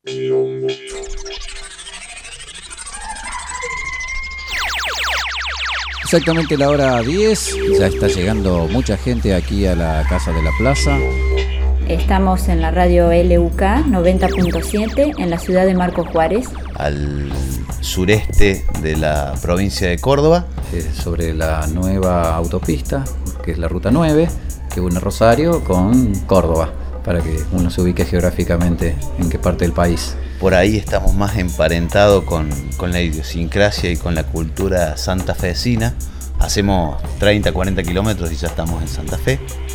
Exactamente la hora 10, ya está llegando mucha gente aquí a la Casa de la Plaza. Estamos en la radio LUK 90.7 en la ciudad de Marcos Juárez. Al sureste de la provincia de Córdoba. Sobre la nueva autopista, que es la Ruta 9, que une Rosario con Córdoba, para que uno se ubique geográficamente en qué parte del país. Por ahí estamos más emparentados con la idiosincrasia y con la cultura santafesina. Hacemos 30, 40 kilómetros y ya estamos en Santa Fe.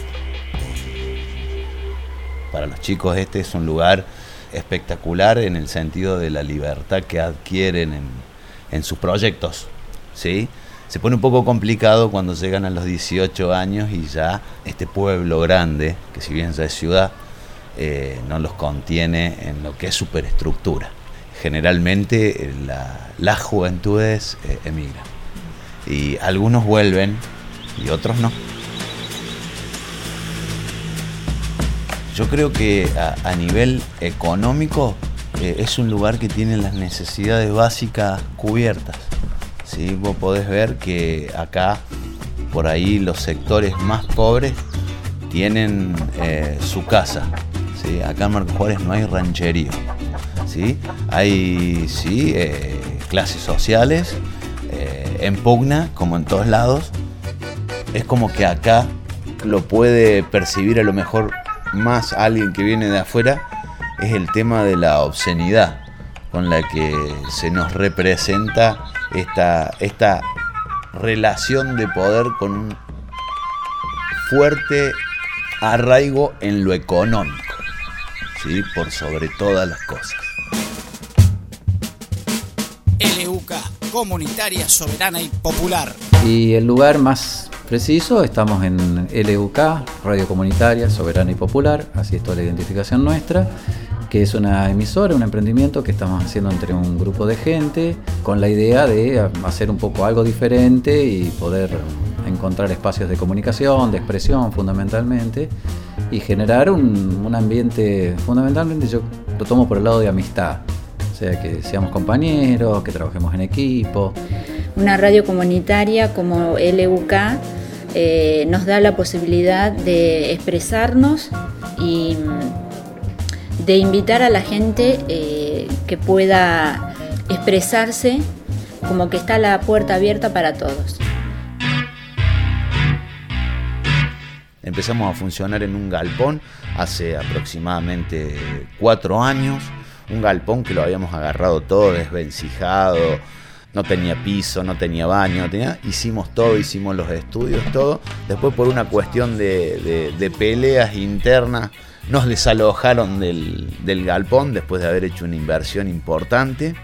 Para los chicos este es un lugar espectacular en el sentido de la libertad que adquieren en sus proyectos, ¿sí? Se pone un poco complicado cuando llegan a los 18 años y ya este pueblo grande, que si bien ya es ciudad, no los contiene en lo que es superestructura. Generalmente las juventudes emigran y algunos vuelven y otros no. Yo creo que a nivel económico es un lugar que tiene las necesidades básicas cubiertas, ¿sí? Vos podés ver que acá, por ahí, los sectores más pobres tienen su casa, ¿sí? Acá en Marcos Juárez no hay rancherío, ¿sí? Hay, sí, clases sociales en pugna, como en todos lados. Es como que acá lo puede percibir a lo mejor más alguien que viene de afuera, es el tema de la obscenidad con la que se nos representa esta relación de poder con un fuerte arraigo en lo económico, ¿sí? Por sobre todas las cosas. LUK, comunitaria, soberana y popular. Y el lugar más preciso, estamos en LUK, Radio Comunitaria, Soberana y Popular, así es toda la identificación nuestra, que es una emisora, un emprendimiento que estamos haciendo entre un grupo de gente con la idea de hacer un poco algo diferente y poder encontrar espacios de comunicación, de expresión fundamentalmente, y generar un ambiente, fundamentalmente yo lo tomo por el lado de amistad, o sea, que seamos compañeros, que trabajemos en equipo. Una radio comunitaria como LUK nos da la posibilidad de expresarnos y de invitar a la gente que pueda expresarse, como que está la puerta abierta para todos. Empezamos a funcionar en un galpón hace aproximadamente 4 años, un galpón que lo habíamos agarrado todo desvencijado. No tenía piso, no tenía baño, hicimos todo, hicimos los estudios, todo. Después, por una cuestión de peleas internas, nos desalojaron del galpón después de haber hecho una inversión importante.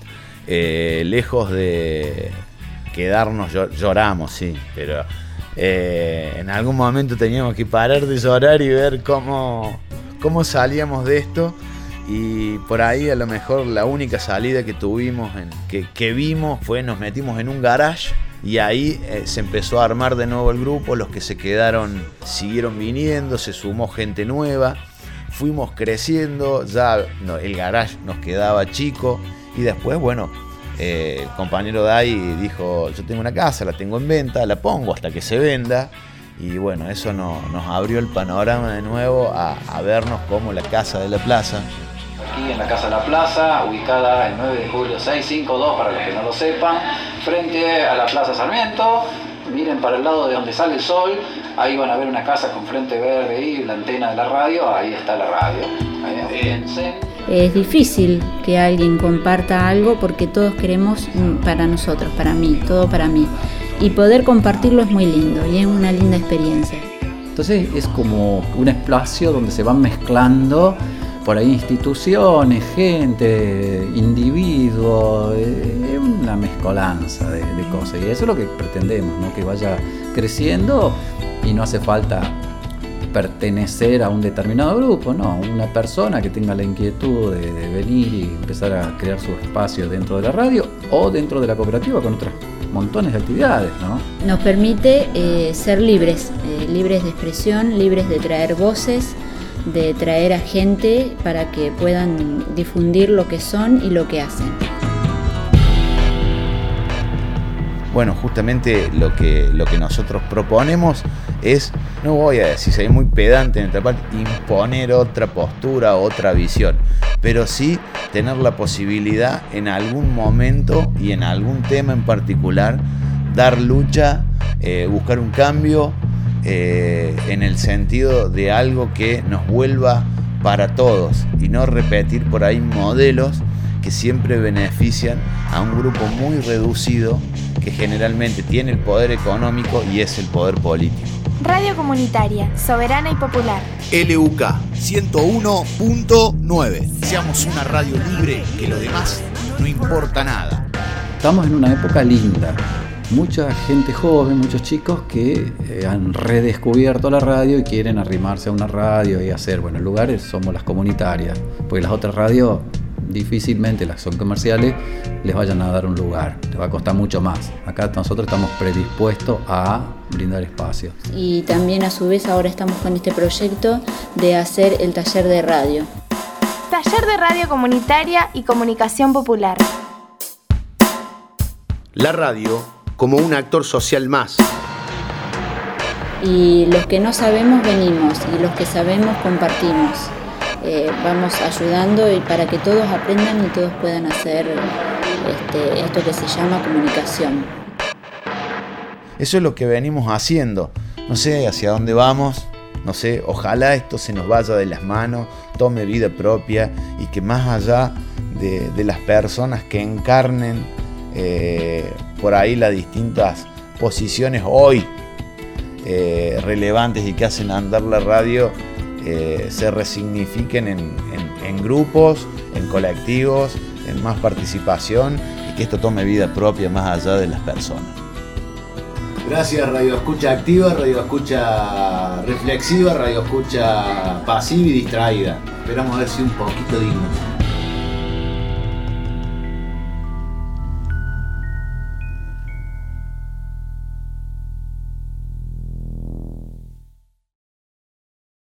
Lejos de quedarnos, lloramos, sí, pero en algún momento teníamos que parar de llorar y ver cómo salíamos de esto. Y por ahí a lo mejor la única salida que tuvimos, que vimos, fue nos metimos en un garage y ahí se empezó a armar de nuevo el grupo. Los que se quedaron siguieron viniendo, se sumó gente nueva, fuimos creciendo, ya el garage nos quedaba chico y después, bueno, el compañero Dai dijo: yo tengo una casa, la tengo en venta, la pongo hasta que se venda. Y bueno, eso nos abrió el panorama de nuevo a vernos como la Casa de la Plaza. Aquí en la Casa de la Plaza, ubicada el 9 de julio 652, para los que no lo sepan, frente a la Plaza Sarmiento. Miren para el lado de donde sale el sol, ahí van a ver una casa con frente verde y la antena de la radio, ahí está la radio. Fíjense. Es difícil que alguien comparta algo porque todos queremos para nosotros, para mí, todo para mí. Y poder compartirlo es muy lindo y es una linda experiencia. Entonces es como un espacio donde se van mezclando por ahí instituciones, gente, individuos, es una mezcolanza de cosas. Y eso es lo que pretendemos, ¿no? Que vaya creciendo y no hace falta pertenecer a un determinado grupo, no, una persona que tenga la inquietud de venir y empezar a crear su espacio dentro de la radio o dentro de la cooperativa con otras montones de actividades, ¿no? Nos permite ser libres de expresión, libres de traer voces, de traer a gente para que puedan difundir lo que son y lo que hacen. Bueno, justamente lo que nosotros proponemos es, no voy a decir, soy muy pedante en esta parte, imponer otra postura, otra visión, pero sí tener la posibilidad en algún momento y en algún tema en particular dar lucha, buscar un cambio en el sentido de algo que nos vuelva para todos y no repetir por ahí modelos que siempre benefician a un grupo muy reducido que generalmente tiene el poder económico y es el poder político. Radio Comunitaria, Soberana y Popular. LUK 101.9. Seamos una radio libre, que lo demás no importa nada. Estamos en una época linda. Mucha gente joven, muchos chicos que han redescubierto la radio y quieren arrimarse a una radio y hacer, bueno, lugares somos las comunitarias, porque las otras radios difícilmente, las son comerciales, les vayan a dar un lugar, les va a costar mucho más. Acá nosotros estamos predispuestos a brindar espacios. Y también a su vez ahora estamos con este proyecto de hacer el taller de radio. Taller de Radio Comunitaria y Comunicación Popular. La radio como un actor social más. Y los que no sabemos venimos y los que sabemos compartimos. Vamos ayudando y para que todos aprendan y todos puedan hacer esto que se llama comunicación. Eso es lo que venimos haciendo. No sé hacia dónde vamos, no sé, ojalá esto se nos vaya de las manos, tome vida propia y que más allá de las personas que encarnen por ahí las distintas posiciones hoy relevantes y que hacen andar la radio, se resignifiquen en grupos, en colectivos, en más participación y que esto tome vida propia más allá de las personas. Gracias, Radio Escucha Activa, Radio Escucha Reflexiva, Radio Escucha Pasiva y Distraída. Esperamos haber sido un poquito dignos.